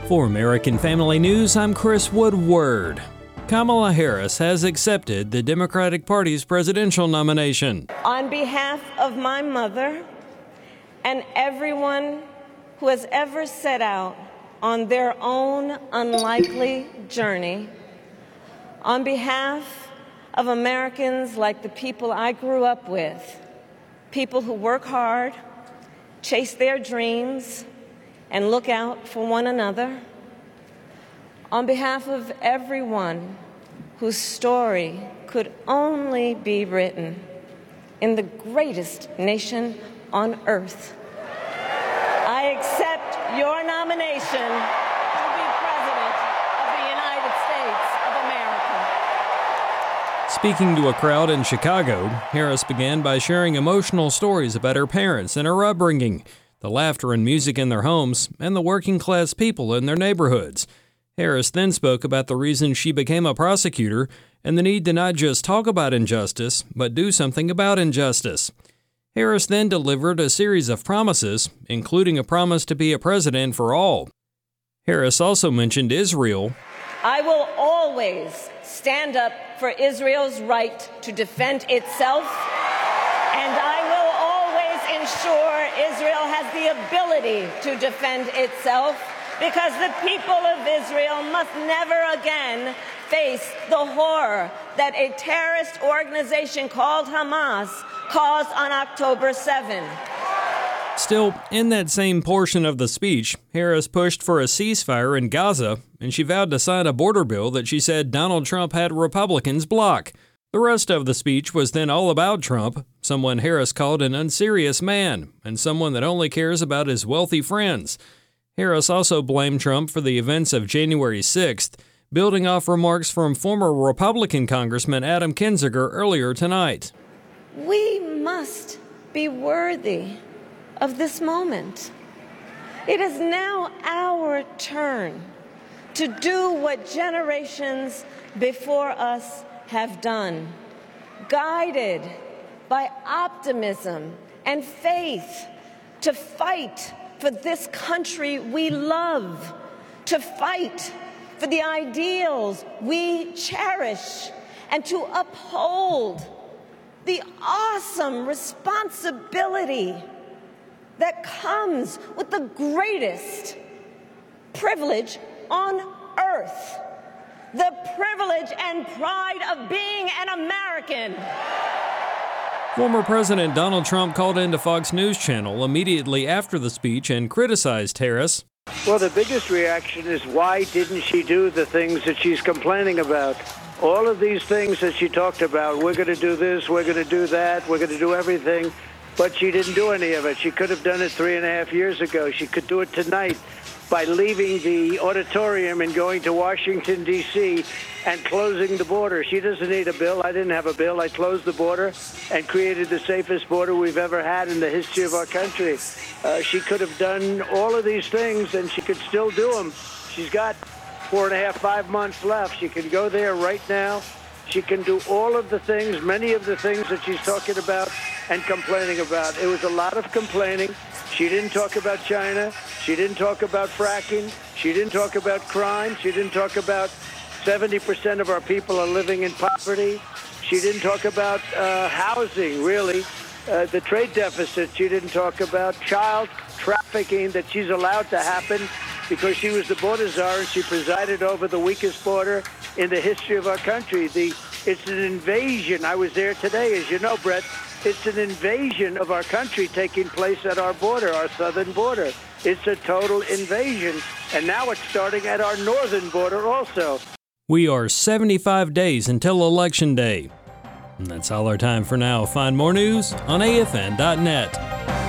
For American Family News, I'm Chris Woodward. Kamala Harris has accepted the Democratic Party's presidential nomination. On behalf of my mother and everyone who has ever set out on their own unlikely journey, on behalf of Americans like the people I grew up with, people who work hard, chase their dreams, and look out for one another, on behalf of everyone whose story could only be written in the greatest nation on earth, I accept your nomination to be President of the United States of America. Speaking to a crowd in Chicago, Harris began by sharing emotional stories about her parents and her upbringing, the laughter and music in their homes, and the working-class people in their neighborhoods. Harris then spoke about the reason she became a prosecutor and the need to not just talk about injustice, but do something about injustice. Harris then delivered a series of promises, including a promise to be a president for all. Harris also mentioned Israel. I will always stand up for Israel's right to defend itself, and I will always ensure Israel has the ability to defend itself, because the people of Israel must never again face the horror that a terrorist organization called Hamas caused on October 7. Still, in that same portion of the speech, Harris pushed for a ceasefire in Gaza, and she vowed to sign a border bill that she said Donald Trump had Republicans block. The rest of the speech was then all about Trump, someone Harris called an unserious man, and someone that only cares about his wealthy friends. Harris also blamed Trump for the events of January 6th, building off remarks from former Republican Congressman Adam Kinzinger earlier tonight. We must be worthy of this moment. It is now our turn to do what generations before us have done, guided by optimism and faith, to fight for this country we love, to fight for the ideals we cherish, and to uphold the awesome responsibility that comes with the greatest privilege on earth, the privilege and pride of being an American. Former President Donald Trump called into Fox News Channel immediately after the speech and criticized Harris. Well, the biggest reaction is, why didn't she do the things that she's complaining about? All of these things that she talked about, we're going to do this, we're going to do that, we're going to do everything, but she didn't do any of it. She could have done it 3.5 years ago. She could do it tonight by leaving the auditorium and going to Washington, D.C., and closing the border. She doesn't need a bill. I didn't have a bill. I closed the border and created the safest border we've ever had in the history of our country. She could have done all of these things, and she could still do them. She's got 4.5, 5 months left. She can go there right now. She can do all of the things, many of the things that she's talking about and complaining about. It was a lot of complaining. She didn't talk about China. She didn't talk about fracking. She didn't talk about crime. She didn't talk about 70% of our people are living in poverty. She didn't talk about housing, really. The trade deficit. She didn't talk about child trafficking that she's allowed to happen because she was the border czar and she presided over the weakest border in the history of our country. It's an invasion. I was there today, as you know, Brett. It's an invasion of our country taking place at our border, our southern border. It's a total invasion. And now it's starting at our northern border also. We are 75 days until Election Day. And that's all our time for now. Find more news on AFN.net.